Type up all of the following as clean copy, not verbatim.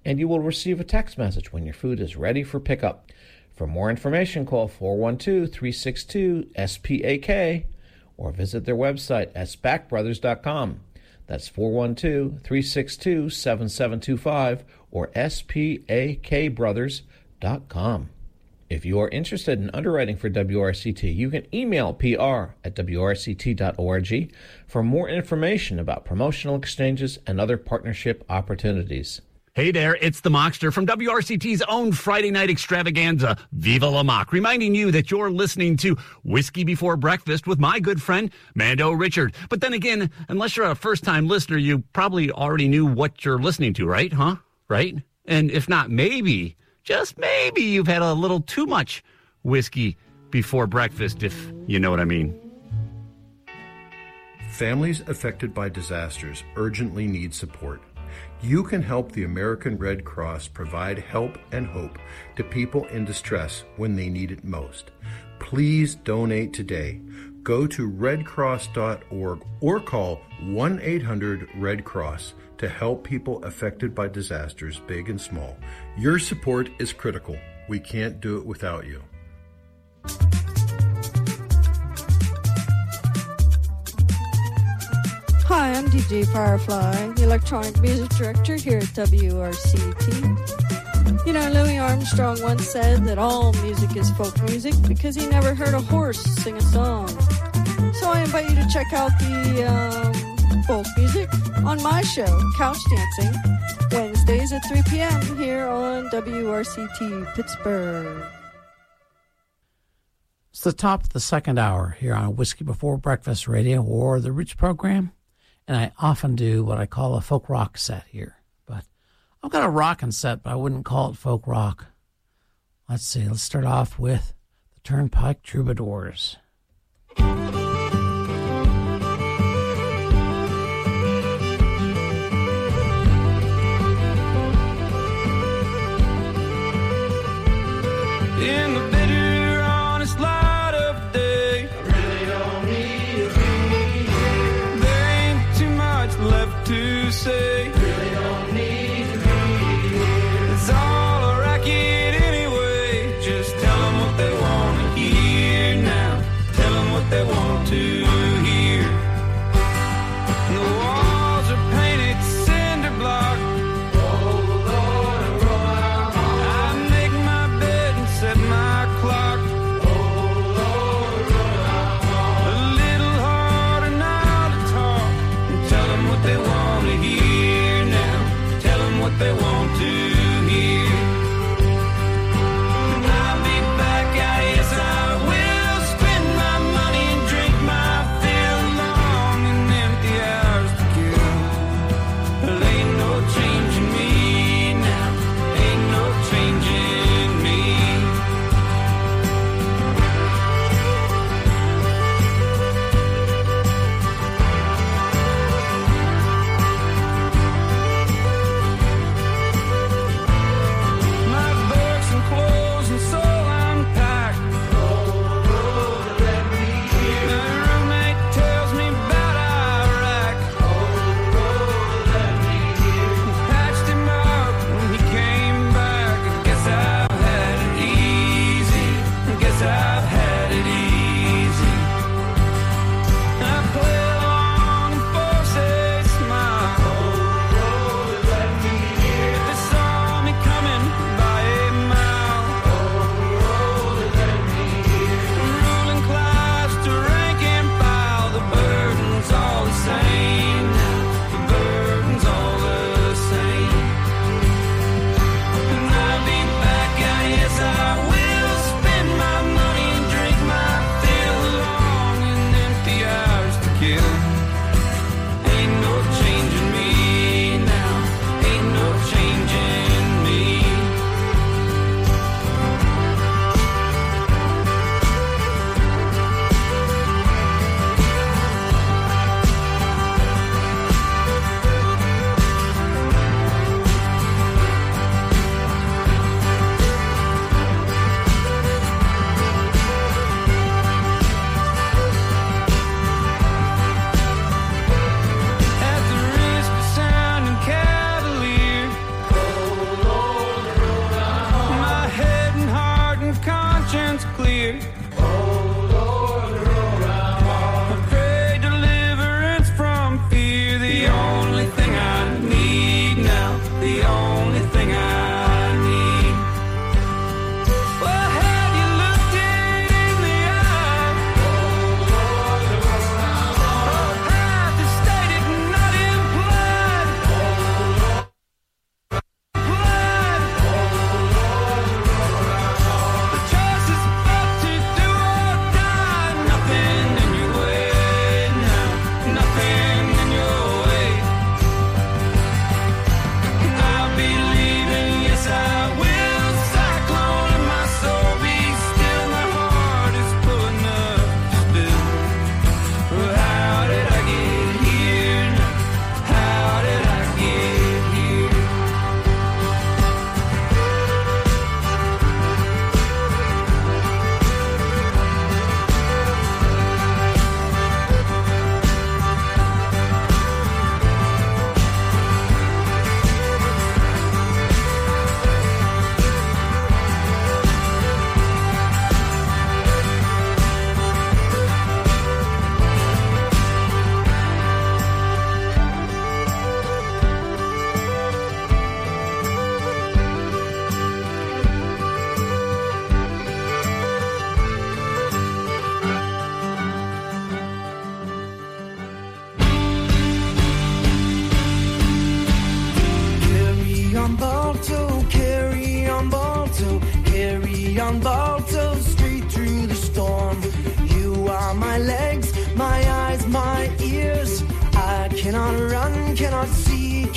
and you will receive a text message when your food is ready for pickup. For more information, call 412-362-SPAK or visit their website at SPAKbrothers.com. That's 412-362-7725 or SPAKbrothers.com. If you are interested in underwriting for WRCT, you can email pr@wrct.org for more information about promotional exchanges and other partnership opportunities. Hey there, it's the Mockster from WRCT's own Friday night extravaganza, Viva La Mock, reminding you that you're listening to Whiskey Before Breakfast with my good friend, Mando Richard. But then again, unless you're a first-time listener, you probably already knew what you're listening to, right? Right? And if not, maybe, just maybe, you've had a little too much whiskey before breakfast, if you know what I mean. Families affected by disasters urgently need support. You can help the American Red Cross provide help and hope to people in distress when they need it most. Please donate today. Go to redcross.org or call 1-800-RED-CROSS to help people affected by disasters, big and small. Your support is critical. We can't do it without you. Hi, I'm DJ Firefly, the electronic music director here at WRCT. You know, Louis Armstrong once said that all music is folk music because he never heard a horse sing a song. So I invite you to check out the folk music on my show, Couch Dancing, Wednesdays at 3 p.m. here on WRCT Pittsburgh. It's the top of the second hour here on Whiskey Before Breakfast Radio or the Roots program. And I often do what I call a folk rock set here. But I've got a rockin' set, but I wouldn't call it folk rock. Let's see. Let's start off with the Turnpike Troubadours. In the bitter, honest light of day, I really don't need to be here. There ain't too much left to say, really don't need to be here. It's all a racket anyway, just tell them what they want to hear now.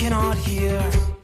cannot hear.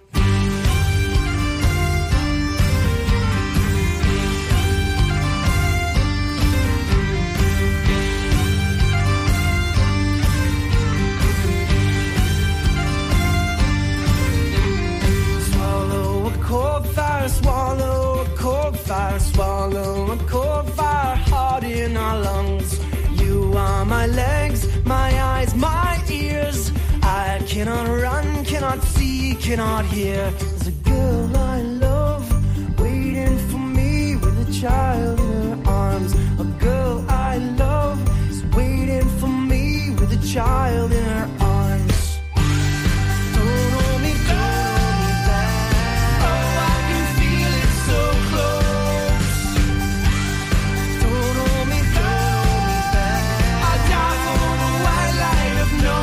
Swallow a cold fire, swallow a cold fire, swallow a cold fire, hot in our lungs. You are my legs, my eyes, my ears. I cannot run, cannot see, cannot hear. There's a girl I love waiting for me with a child in her arms. A girl I love is waiting for me with a child in her arms. Don't hold me back. Oh, I can feel it so close. Don't hold me back. I'll die for the white light of no.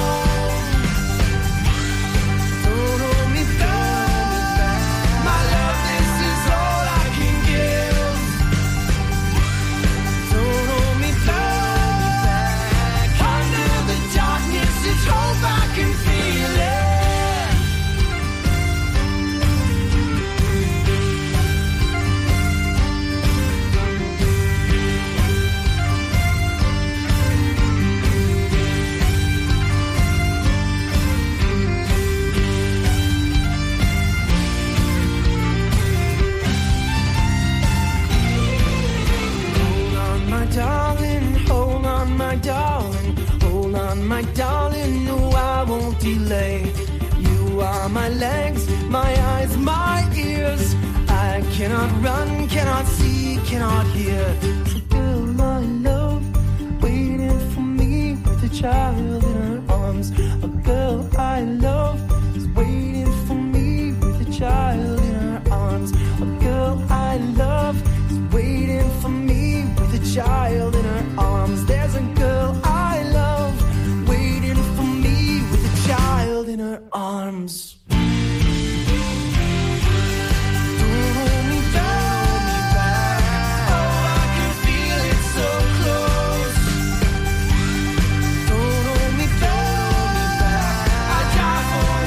Don't hold me back. My love, this is all I can give. Don't hold me back. Under the darkness, it's hope I can feel it. Hold on, my darling, hold on, my darling, hold on, my darling, no, I won't delay. You are my legs, my eyes, my ears. I cannot run, cannot see, cannot hear. The girl I love waiting for me with a child in her arms. A girl I love is waiting for me with a child in her arms. A girl I love is waiting for me with a child in her arms. There's a girl I love waiting for me with a child in her arms. Don't hold me back. Oh, I can feel it so close. Don't hold me back. I die for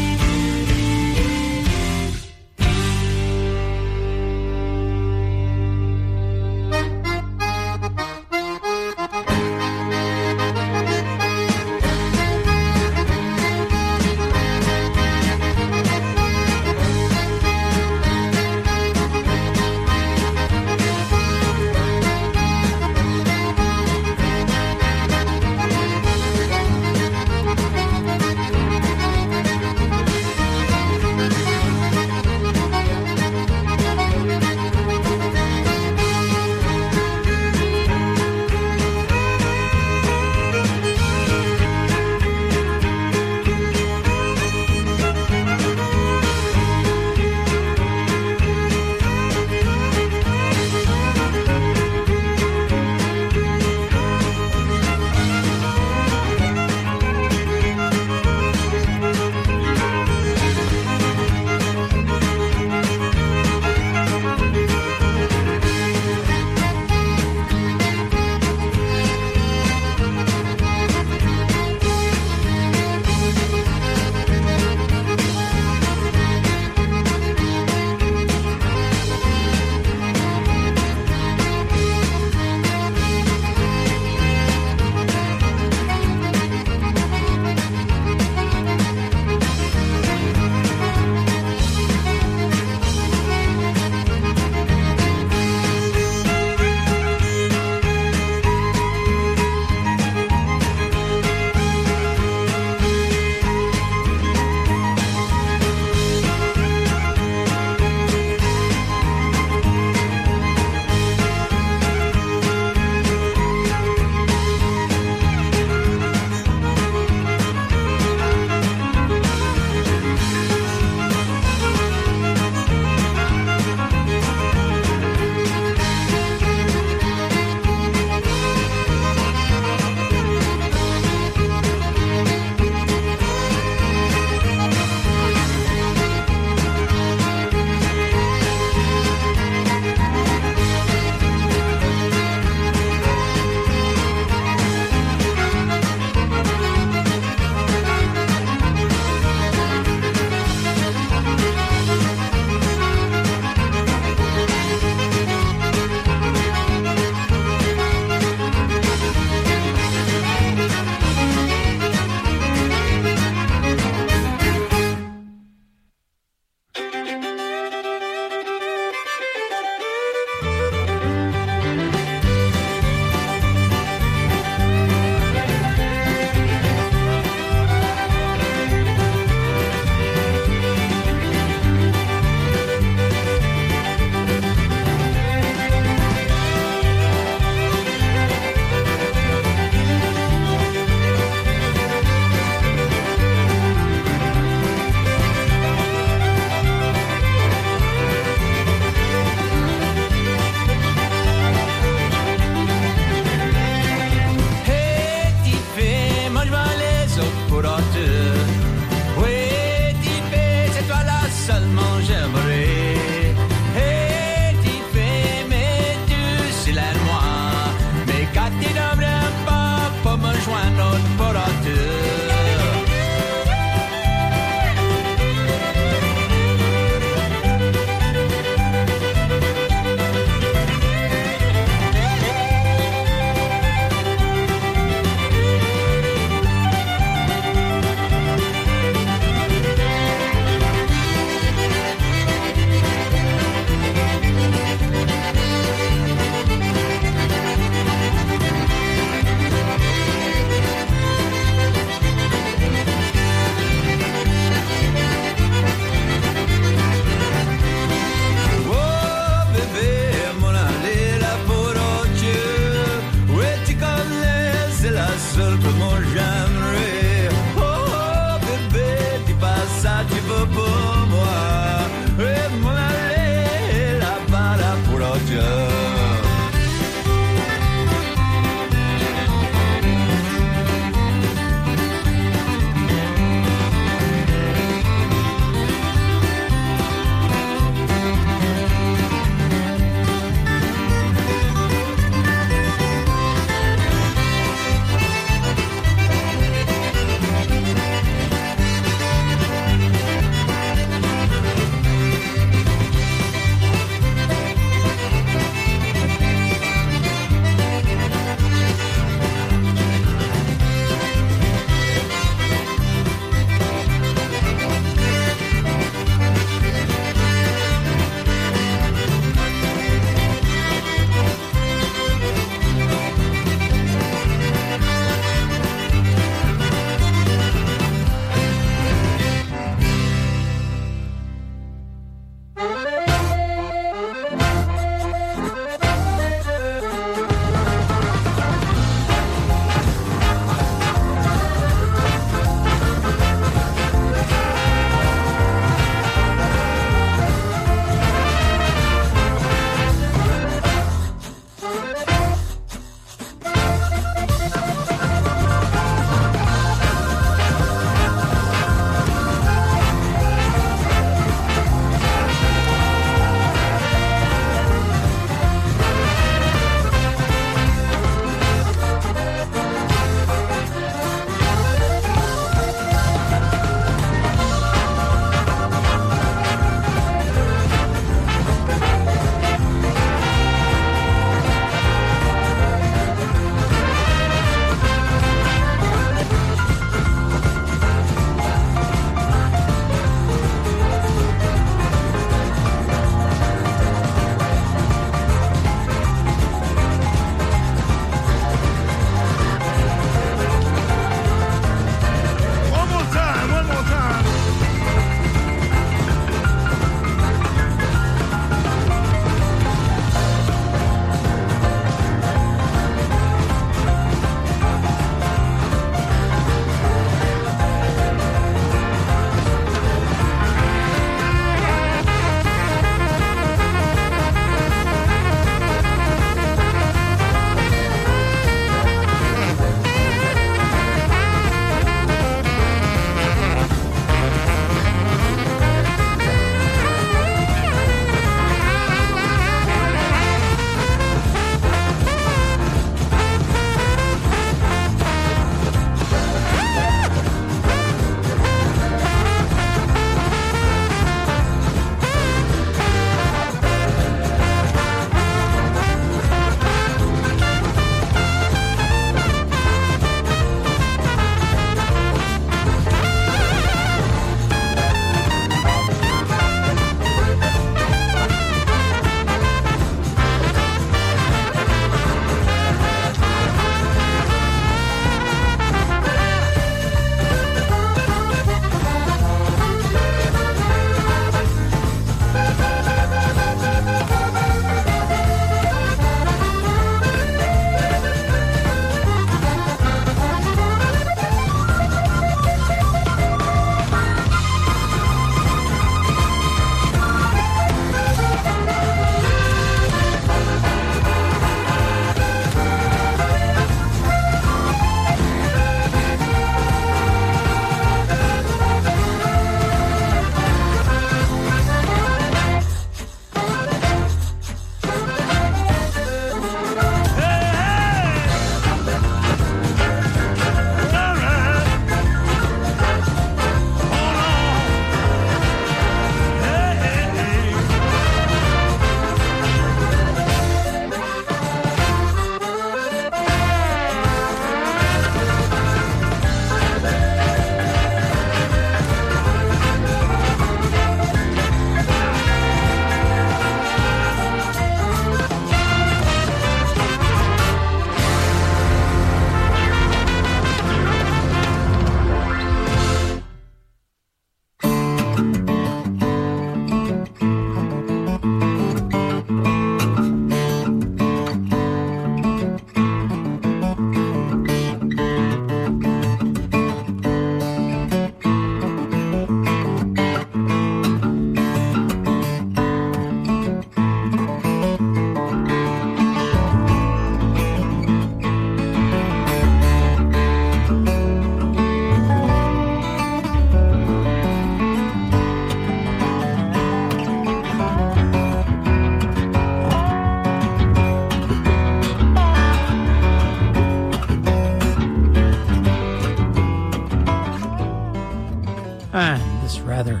rather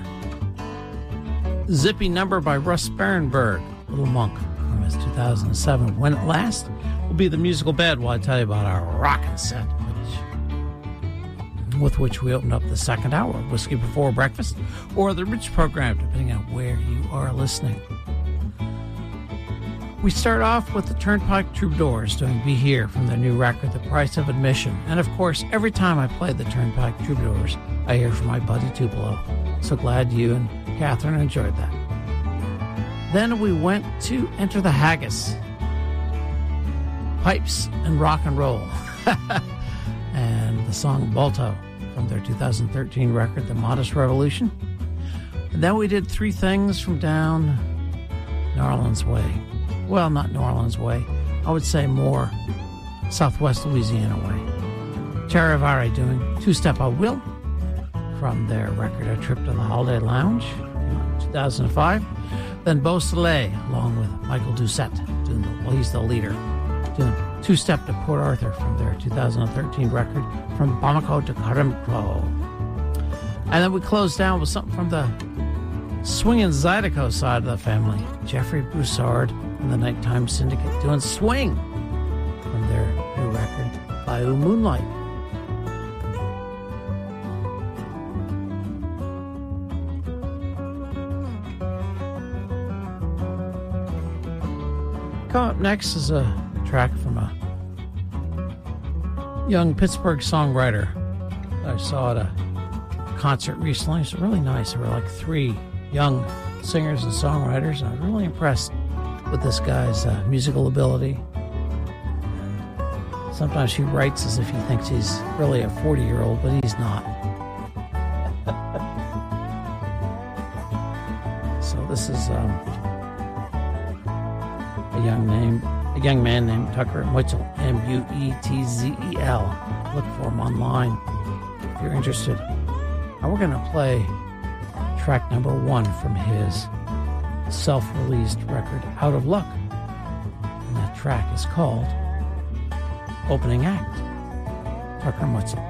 zippy number by Russ Barenberg, Little Monk, from his 2007 When It Lasts, will be the musical bed while I tell you about our rockin' set, with which we opened up the second hour of Whiskey Before Breakfast, or the Rich program, depending on where you are listening. We start off with the Turnpike Troubadours doing Be Here from their new record, The Price of Admission. And of course, every time I play the Turnpike Troubadours, I hear from my buddy Tupelo. So glad you and Catherine enjoyed that. Then we went to Enter the Haggis, Pipes and Rock and Roll, and the song Balto from their 2013 record, The Modest Revolution. And then we did Three Things from down New Orleans way. Well, not New Orleans way. I would say more Southwest Louisiana way. Charivari doing Two-Step I Will from their record A Trip to the Holiday Lounge in 2005. Then Beau Soleil, along with Michael Doucette, he's the leader, doing Two-Step to Port Arthur from their 2013 record From Bamako to Karimklo. And then we closed down with something from the swinging Zydeco side of the family, Jeffrey Broussard and the Nighttime Syndicate doing Swing from their new record, Bayou Moonlight. Coming up next is a track from a young Pittsburgh songwriter I saw at a concert recently. It's really nice. There were like 3 young singers and songwriters, and I was really impressed with this guy's musical ability. Sometimes he writes as if he thinks he's really a 40-year-old, but he's not. So this is a young man named Tucker Muetzel, Muetzel. Look for him online if you're interested. Now we're going to play track number 1 from his self-released record, Out of Luck. And that track is called Opening Act, Tucker Muetzel.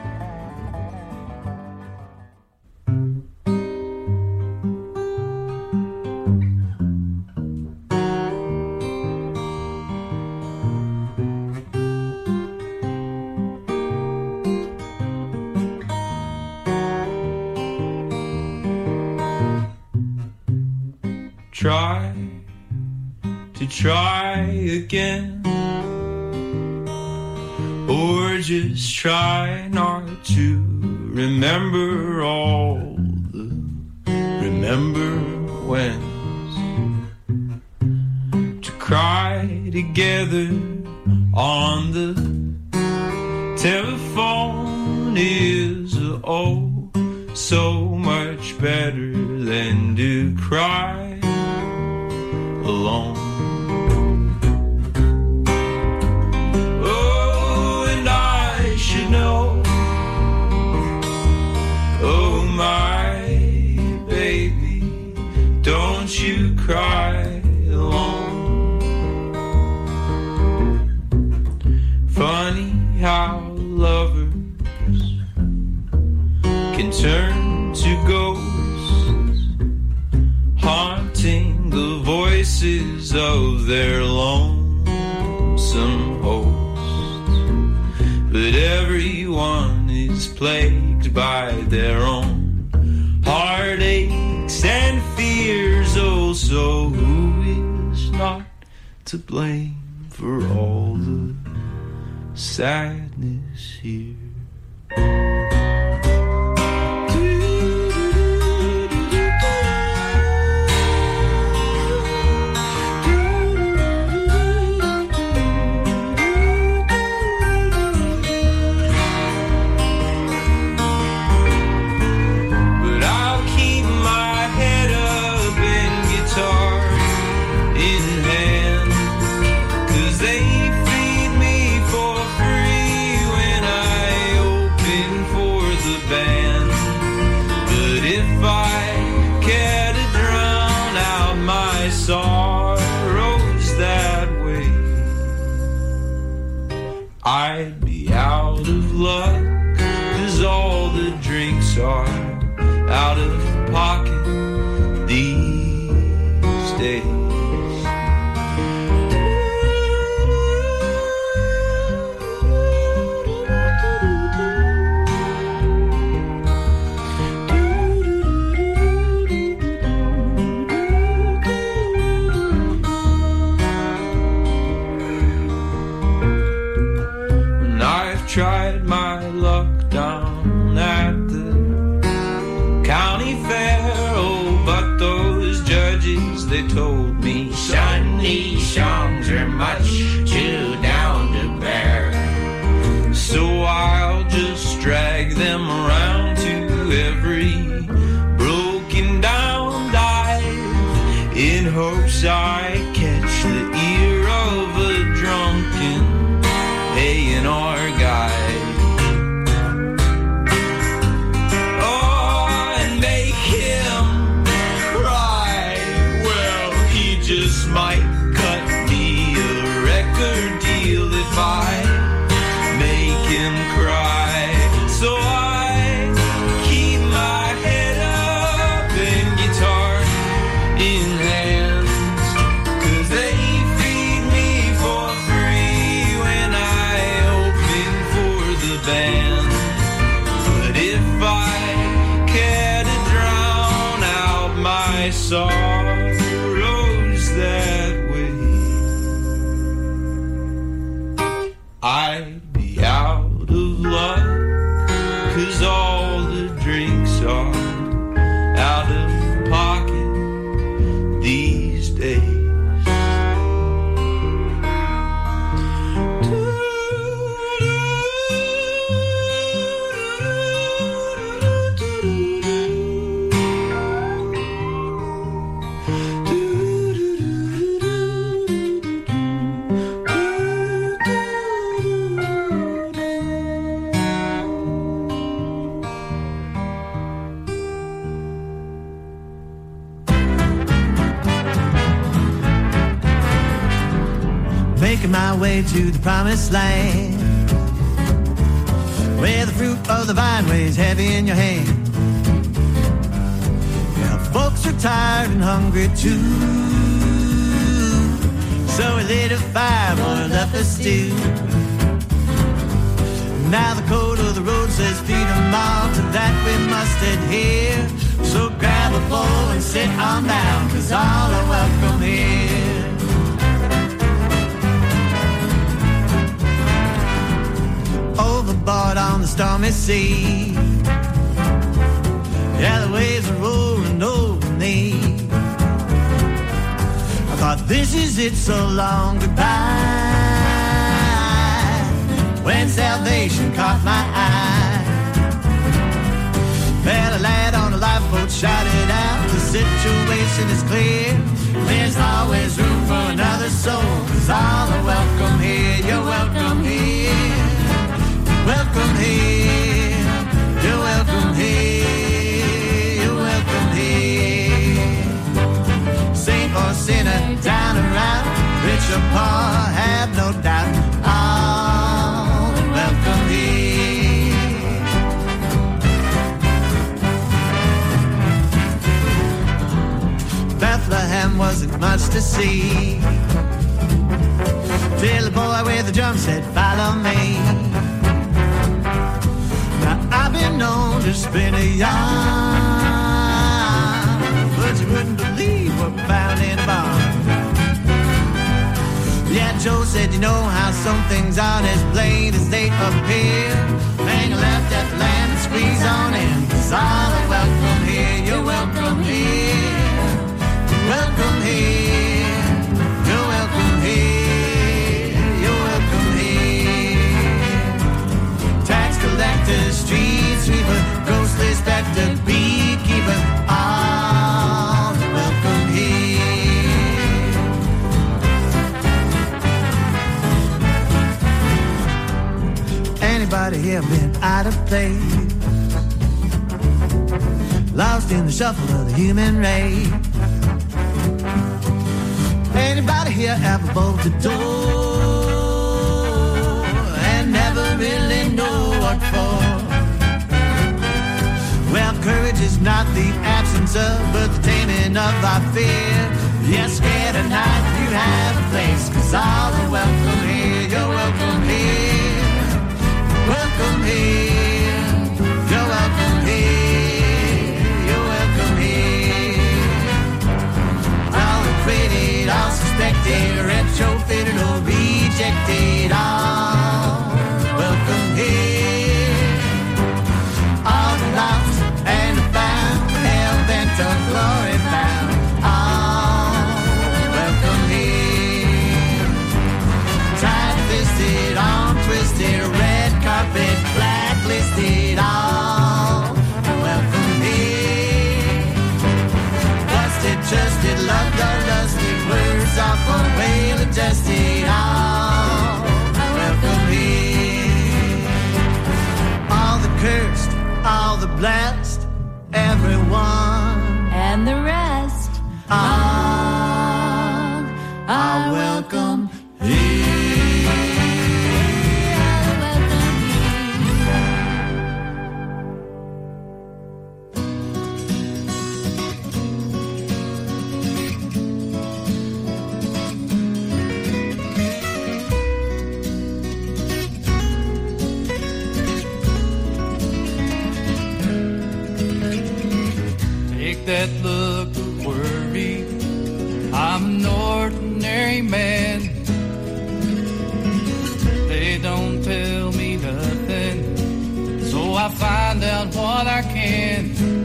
Try again, or just try not to remember all the remember whens, to cry together on the telephone is oh so much better than to cry alone. You cry alone. Funny how lovers can turn to ghosts, haunting the voices of their lonesome hosts. But everyone is plagued by their own heartaches and fears. Oh, so who is not to blame for all the sadness here? Sorrows that way, I'd be out of luck, 'cause all the drinks are out of pocket these days. Tried my luck down at the county fair, oh, but those judges, they told me, son, these songs are much too down to bear. So I'll just drag them around to every broken down dive in hopes I catch the ear of a drunken A&R guy. Oh, and make him cry. Well, he just might cut me a record deal if I make him cry. So I keep my head up and guitar in hand, 'cause they feed me for free when I band. But if I care to drown out my sorrows that way, I'd be out of luck, 'cause all the drinks are out of pocket these days. Making my way to the promised land, where the fruit of the vine weighs heavy in your hand. Well, folks are tired and hungry too, so we lit a fire, boiled up a stew. Now the code of the road says feed 'em all, to that we must adhere. So grab a bowl and sit on down, 'cause all are welcome here. Overboard on the stormy sea, yeah, the waves are rolling over me. I thought this is it, so long goodbye, when salvation caught my eye. Well, a lad on a lifeboat shouted out, the situation is clear, there's always room for another soul, 'cause all are welcome here. You're welcome here. Welcome here, you're welcome here, you're welcome here. Saint or sinner, down or out, rich or poor, have no doubt, all welcome here. Bethlehem wasn't much to see, till the boy with the drum said, follow me. I've been known to spin a yarn, but you wouldn't believe what we found in a barn. Yeah, Joe said, you know how some things aren't as plain as they appear. Hang a left at the land and squeeze on in, 'cause all are welcome here. You're welcome here. Welcome here. You're welcome here. You're welcome here. Tax collector, street sweeper, ghostly specter, beekeeper, all welcome here. Anybody here been out of place, lost in the shuffle of the human race? Anybody here ever bolted the door and never really know what for? Well, courage is not the absence answer but the taming of our fear. You're scared at night, you have a place, 'cause all are welcome here. You're welcome here. Welcome here. You're welcome here. You're welcome here. All acquitted, all suspected, retrofitted or rejected, all welcome here. All the lost and the found, hell bent on glory bound, all welcome here. Tight-fisted, arm-twisted, red carpet, blacklisted, all welcome here. Busted, trusted, loved or lusted, words off or well adjusted, all welcome here. All the cursed, all the blessed, everyone and the rest are welcome here. Take that look of worry. I'm an ordinary man. They don't tell me nothing, so I find out what I can.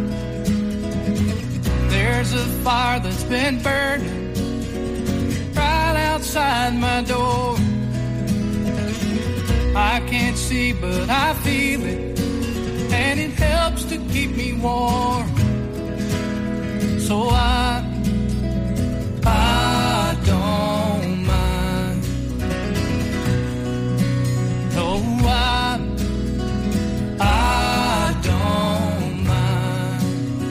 There's a fire that's been burning right outside my door. I can't see, but I feel it, and it helps to keep me warm. So I don't mind. No, I don't mind.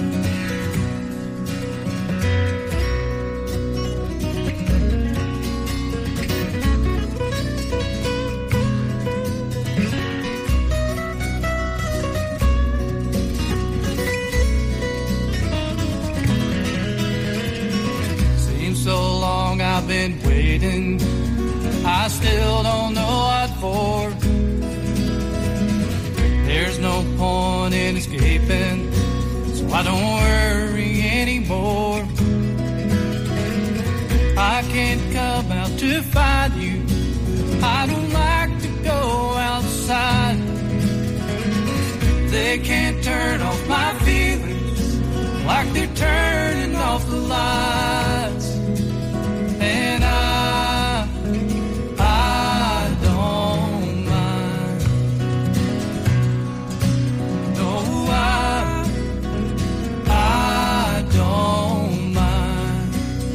So long I've been waiting, I still don't know what for. There's no point in escaping, so I don't worry anymore. I can't come out to find you, I don't like to go outside. They can't turn off my feelings like they're turning off the lights. And I don't mind. No, I don't mind.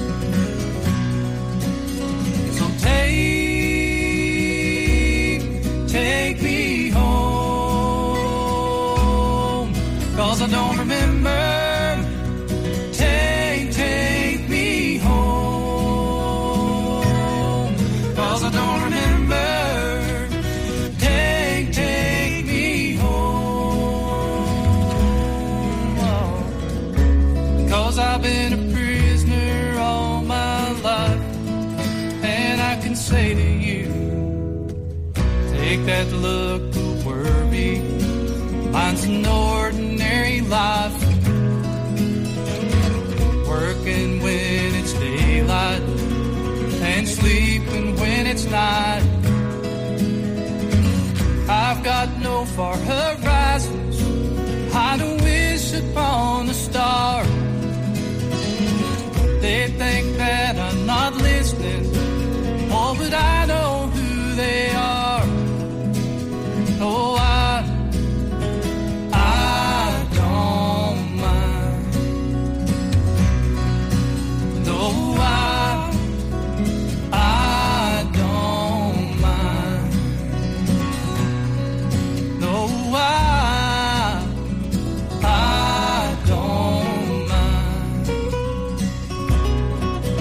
So take me home, 'cause I don't remember. Take me home, 'cause I don't remember. Take me home, 'cause I've been a prisoner all my life, and I can say to you, take that look of worry, mine's an ordinary life. Working when it's daylight and sleeping when it's night. I've got no far horizons, I don't wish upon a star. They think that I'm not listening, oh, but I know who they are. Oh, I don't mind. No, I don't mind. No, I don't mind.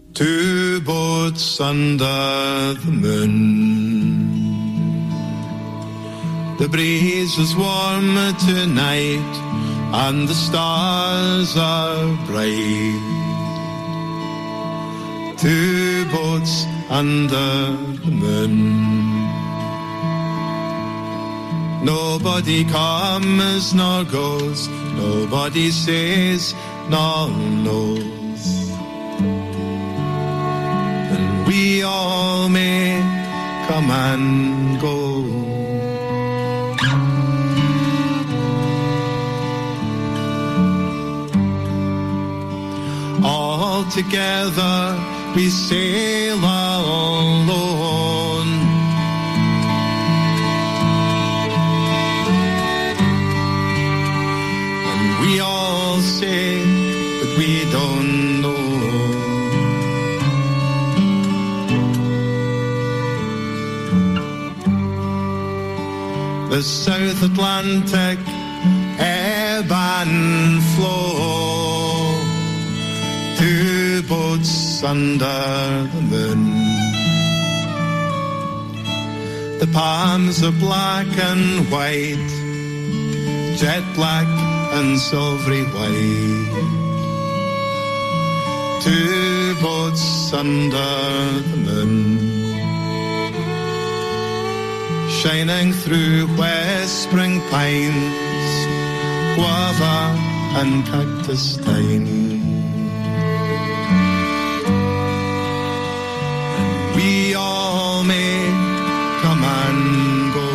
Two boats under the moon. The breeze is warm tonight and the stars are bright. Two boats under the moon. Nobody comes nor goes, nobody says nor knows. And we all may come and go. All together we sail alone. And we all say that we don't know. The South Atlantic ebb and flow. Two boats under the moon. The palms are black and white, jet black and silvery white. Two boats under the moon, shining through west spring pines, guava and cactus thyme. We all may come and go.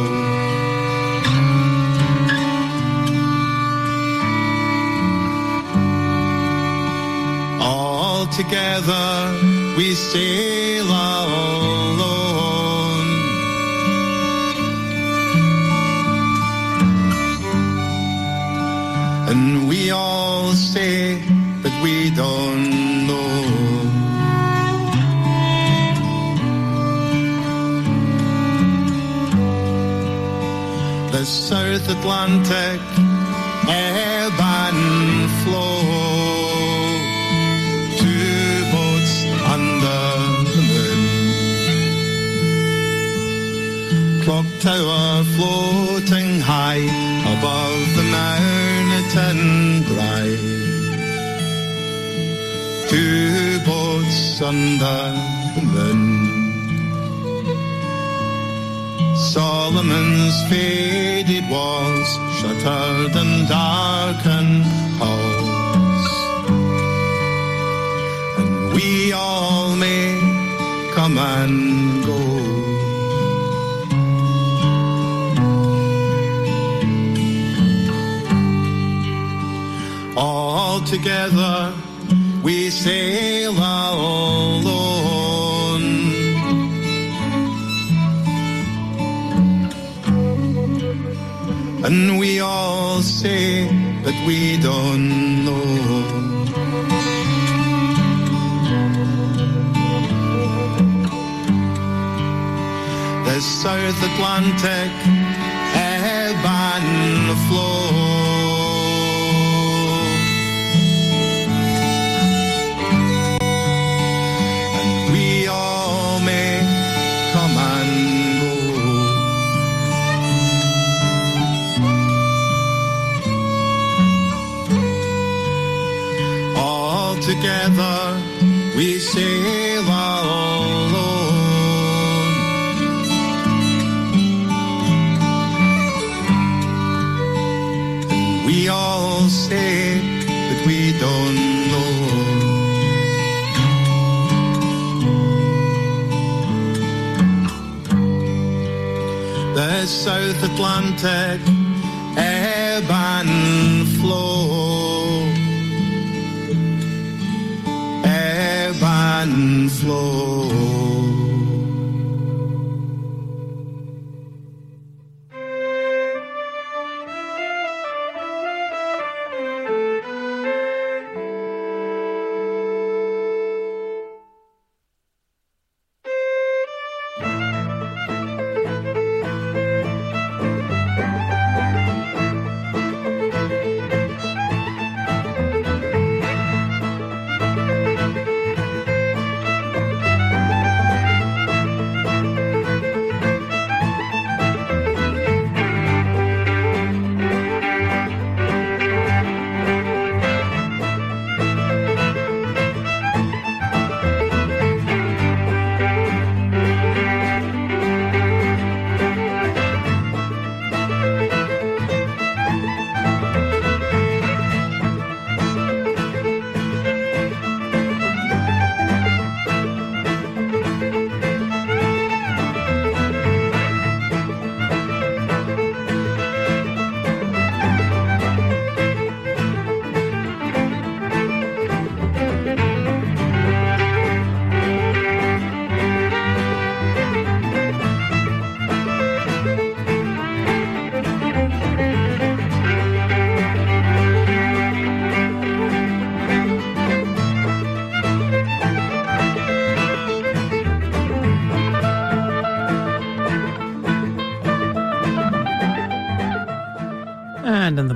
All together we sail alone. And we all say that we don't know. The South Atlantic ebb and flow. Two boats under the moon. Clock tower floating high above the mountain drive. Two boats under the moon. Solomon's faded walls, shuttered and darkened halls. And we all may come and go. All together we sail alone. And we all say that we don't know. The South Atlantic ebb and flow. And we all may come and go. All together we sail alone. And we all say that we don't know. The South Atlantic ebb and flow. Ebb and flow.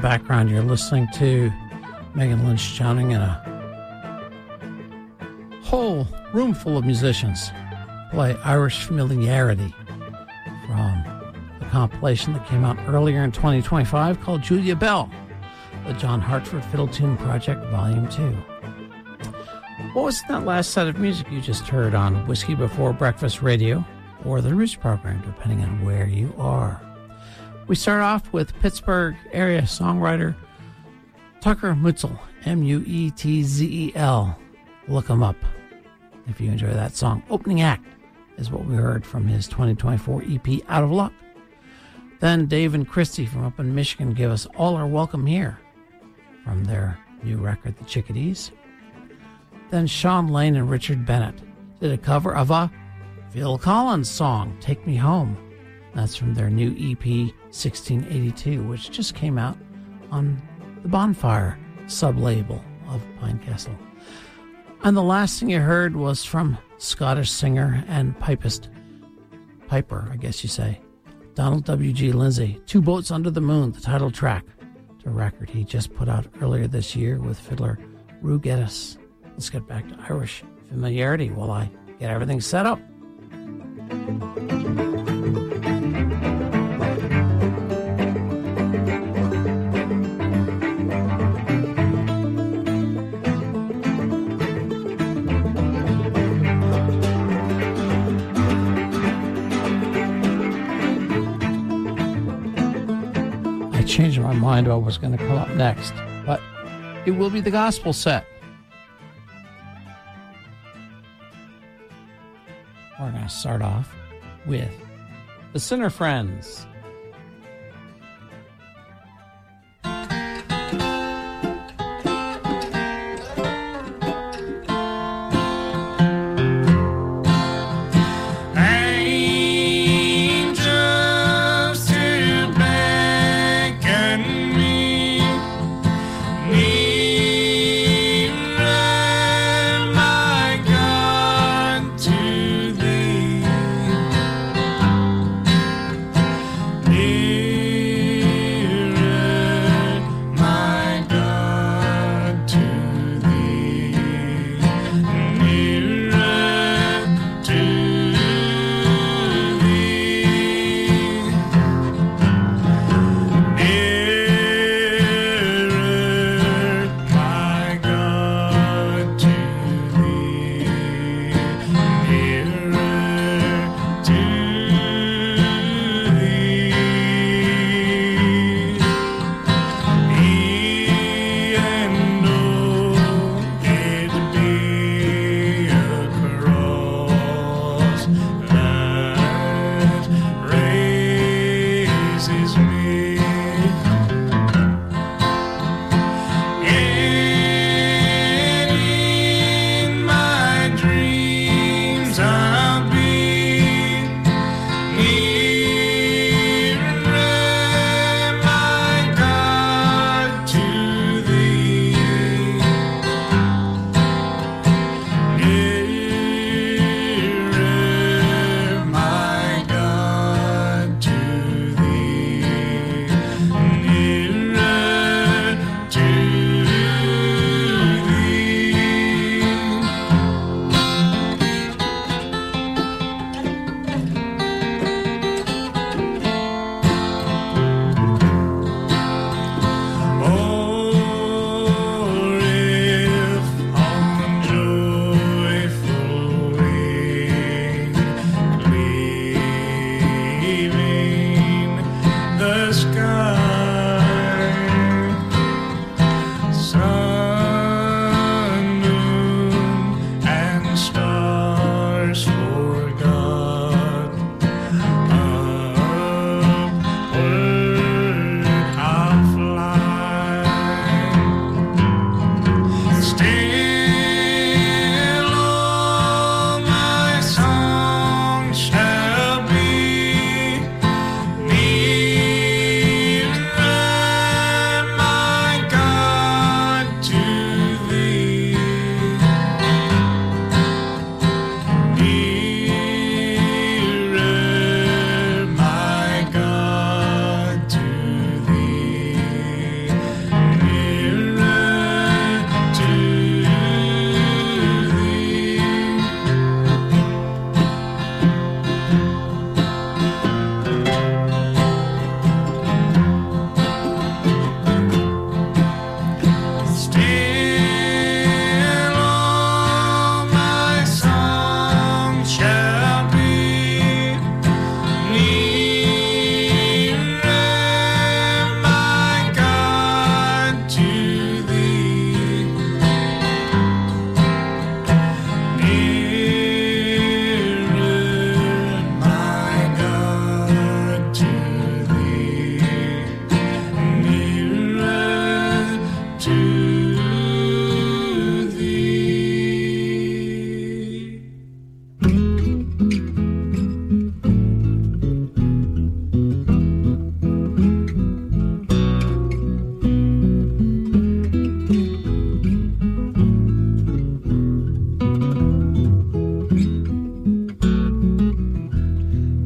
background, you're listening to Megan Lynch Chowning and a whole room full of musicians play Irish Familiarity from the compilation that came out earlier in 2025 called Julia Bell, the John Hartford Fiddle Tune Project Volume 2. What was that last set of music you just heard on Whiskey Before Breakfast Radio or the Roots program, depending on where you are? We start off with Pittsburgh area songwriter Tucker Muetzel, Muetzel. Look him up if you enjoy that song. Opening act is what we heard from his 2024 EP, Out of Luck. Then Dave and Christy from up in Michigan give us All Are Welcome Here from their new record, The Chickadees. Then Sean Lane and Richard Bennett did a cover of a Phil Collins song, Take Me Home. That's from their new EP, 1682, which just came out on the Bonfire sub-label of Pinecastle. And the last thing you heard was from Scottish singer and piper, I guess you say, Donald W.G. Lindsay, Two Boats Under the Moon, the title track to a record he just put out earlier this year with fiddler Rue Geddes. Let's get back to Irish Familiarity while I get everything set up. I changed my mind about what's going to come up next, but it will be the gospel set. We're going to start off with the Sinner Friends.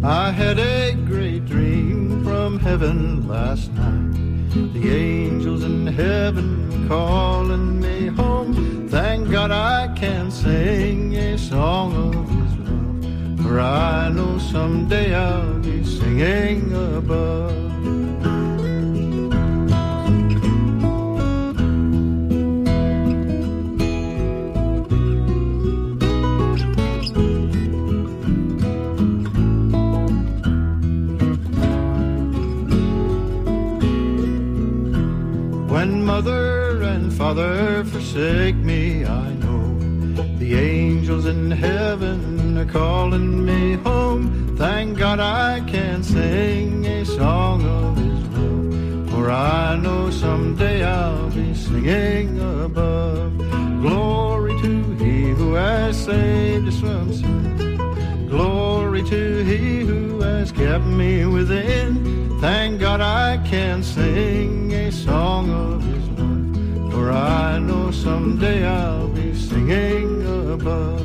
I had a great dream from heaven last night. The angels in heaven calling me home. Thank God I can sing a song of His love, for I know someday I'll be singing above. When mother and father forsake me, I know the angels in heaven are calling me home. Thank God I can sing a song of His love, for I know someday I'll be singing above. Glory to He who has saved us from sin. Glory to He who has kept me within. Thank God I can sing a song of His love, for I know someday I'll be singing above.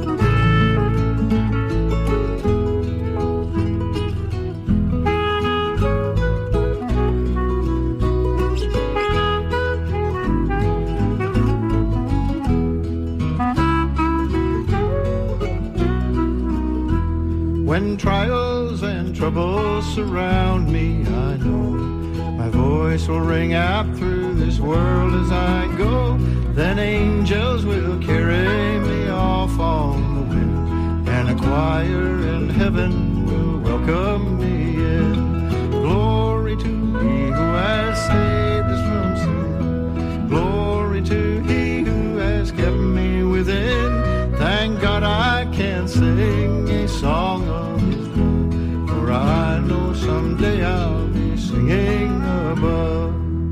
When trials and troubles surround me, I know my voice will ring out through this world as I go. Then angels will carry me off on the wind, and a choir in heaven will welcome me in. Glory to He who has saved us from sin. Glory to He who has kept me within. Thank God I can sing a song of His love, for I know someday I'll be singing above.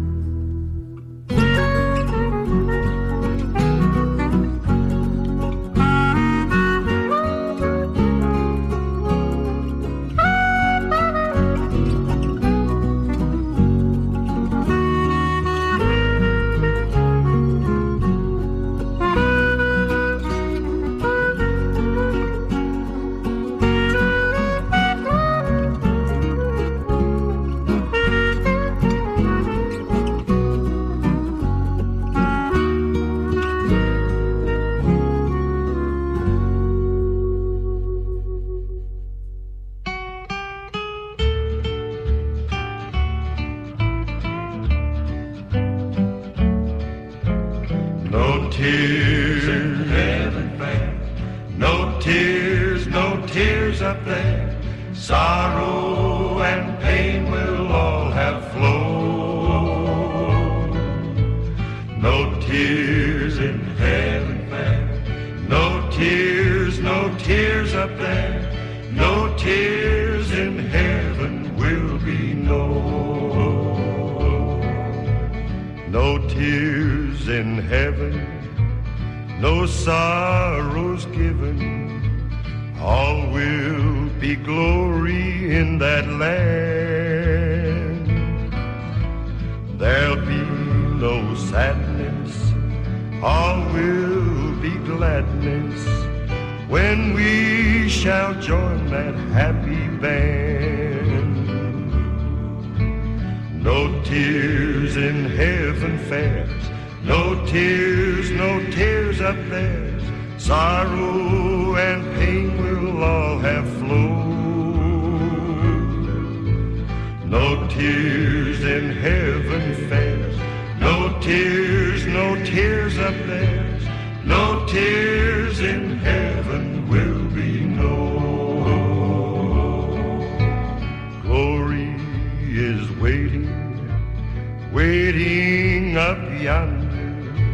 Waiting up yonder,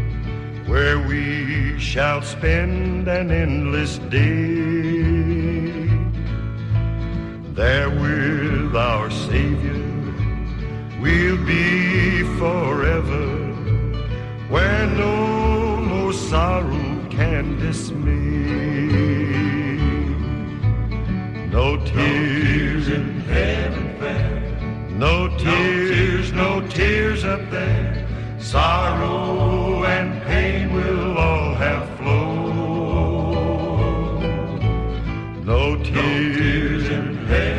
where we shall spend an endless day. There with our Savior we'll be forever, where no sorrow can dismay. No tears in heaven fair, no tears up there. Sorrow and pain will all have flown. No tears in heaven.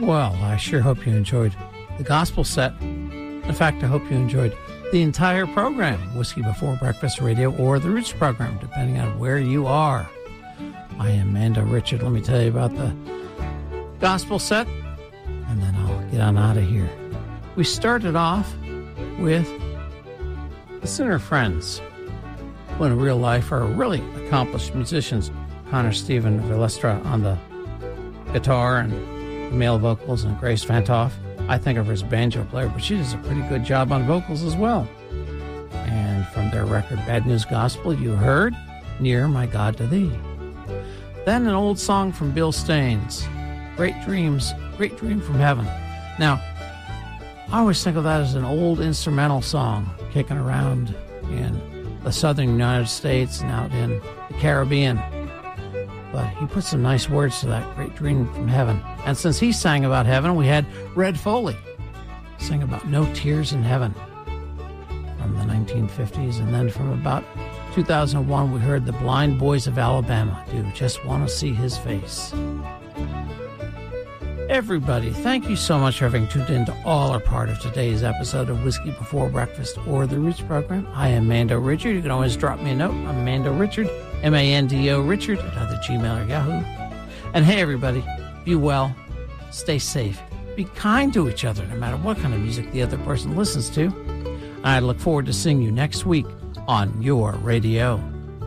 Well, I sure hope you enjoyed the gospel set. In fact, I hope you enjoyed the entire program, Whiskey Before Breakfast Radio or the Roots program, depending on where you are. I am Mando Richard. Let me tell you about the gospel set, and then I'll get on out of here. We started off with the Sinner Friends, who in real life are really accomplished musicians. Connor Stephen Vilestra on the guitar and the male vocals, and Grace Vantoff. I think of her as a banjo player, but she does a pretty good job on vocals as well. And from their record Bad News Gospel, you heard Near My God to Thee. Then an old song from Bill Staines, Great Dream from Heaven. Now, I always think of that as an old instrumental song kicking around in the southern United States and out in the Caribbean. But he put some nice words to that, Great Dream from Heaven. And since he sang about heaven, we had Red Foley sing about No Tears in Heaven from the 1950s. And then from about 2001, we heard the Blind Boys of Alabama do Just Want to See His Face. Everybody, thank you so much for having tuned in to all or part of today's episode of Whiskey Before Breakfast or the Roots program. I am Mando Richard. You can always drop me a note. I'm Mando Richard, M-A-N-D-O Richard at either Gmail or Yahoo. And hey, everybody, be well, stay safe, be kind to each other, no matter what kind of music the other person listens to. I look forward to seeing you next week on your radio.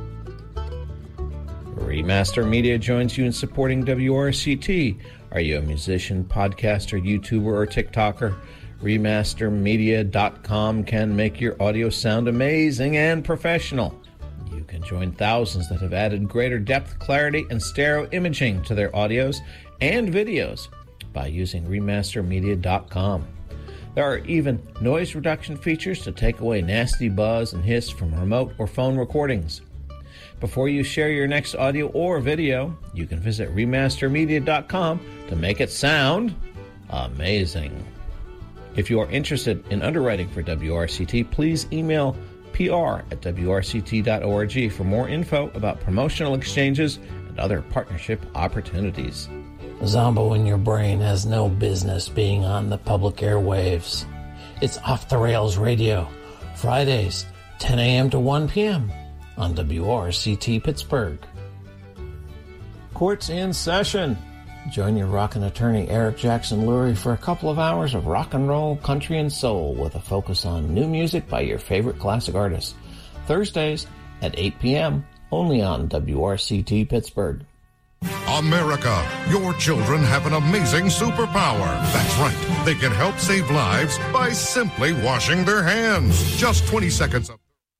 Remaster Media joins you in supporting WRCT. Are you a musician, podcaster, YouTuber, or TikToker? Remastermedia.com can make your audio sound amazing and professional. You can join thousands that have added greater depth, clarity, and stereo imaging to their audios and videos by using Remastermedia.com. There are even noise reduction features to take away nasty buzz and hiss from remote or phone recordings. Before you share your next audio or video, you can visit Remastermedia.com to make it sound amazing. If you are interested in underwriting for WRCT, please email pr@wrct.org for more info about promotional exchanges and other partnership opportunities. Zombo in your brain has no business being on the public airwaves. It's Off the Rails Radio, Fridays, 10 a.m. to 1 p.m. on WRCT Pittsburgh. Court's in session. Join your rockin' attorney Eric Jackson Lurie for a couple of hours of rock and roll, country, and soul with a focus on new music by your favorite classic artists. Thursdays at 8 p.m. only on WRCT Pittsburgh. America, your children have an amazing superpower. That's right. They can help save lives by simply washing their hands. Just 20 seconds of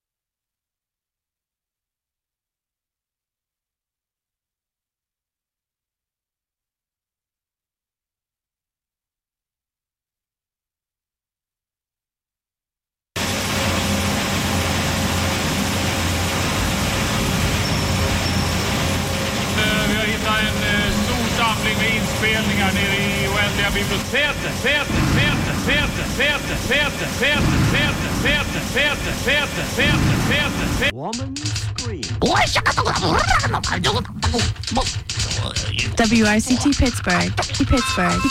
Woman scream. WRCT Pittsburgh.